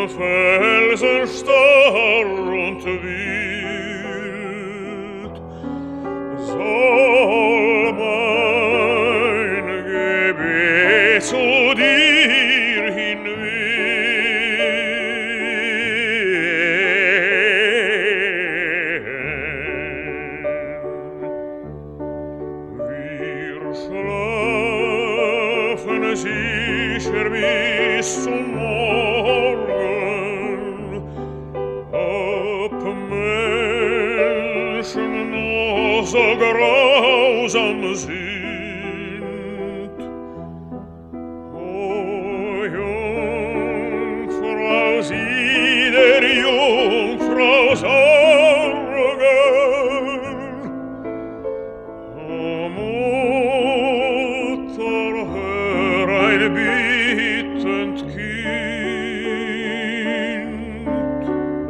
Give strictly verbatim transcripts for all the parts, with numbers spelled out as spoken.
Felsen starr und wild, soll mein Gebet zu dir hinwehen. Wir schlafen sicher bis zum Morgen, ob Menschen noch so grausam sind. O Jungfrau, sieh der Jungfrau Sorgen, o Mutter, hör ein bittend Kind.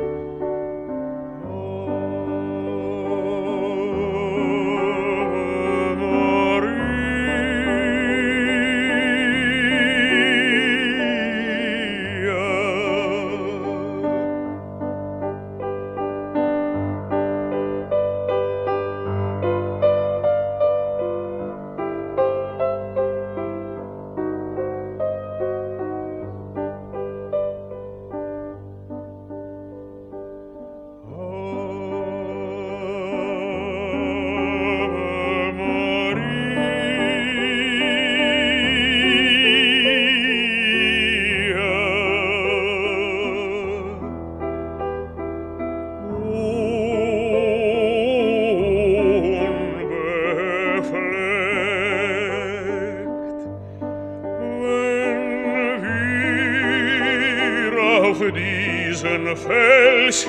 Auf diesen Fels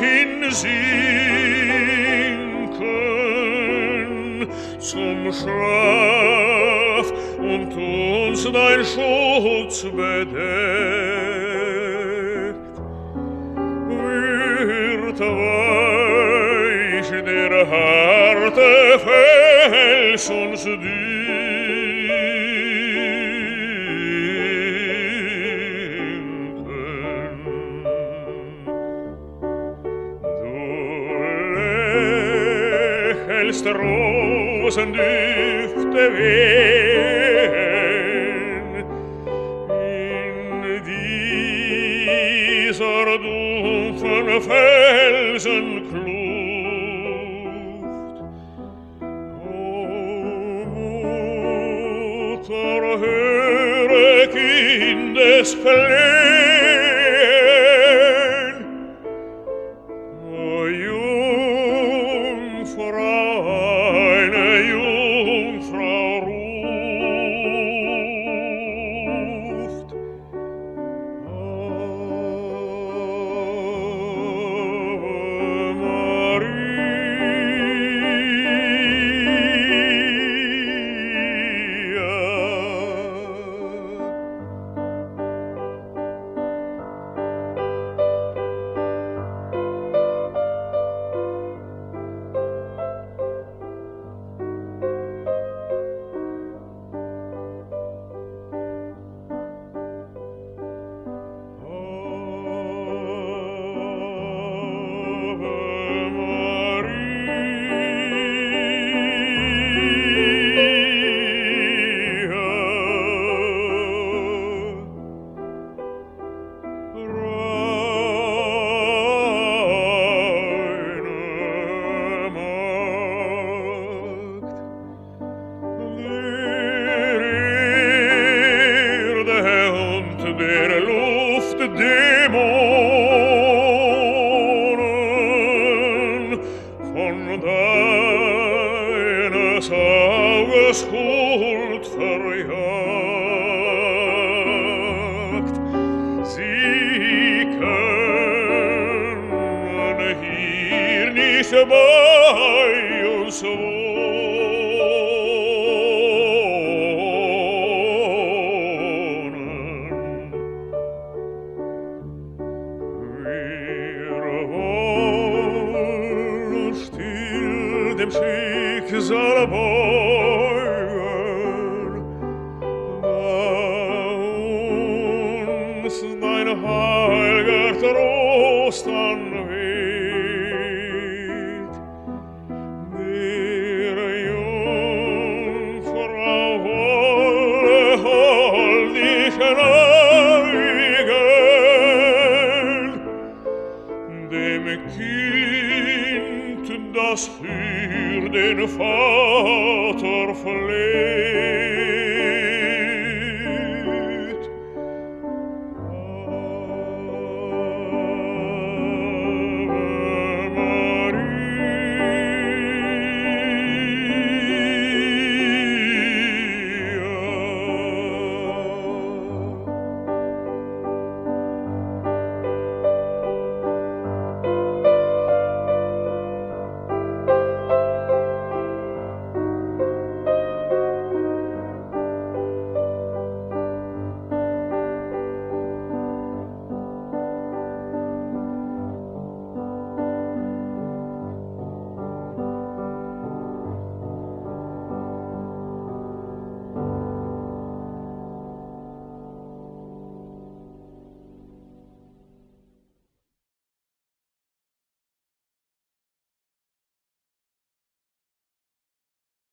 hinsinken zum Schlaf und uns dein Schutz bedeckt, wird weich der harte Fels uns Rosendüfte wehen in dieser dumpfen Felsenkluft. O Mutter, höre Kindesflehen, o Jungfrau, Dämonen von deines Auges Huld verjagt. Sie können hier nicht bei uns dem Schicksal beugen, da uns dein heiliger Thron das für den Vater fleht.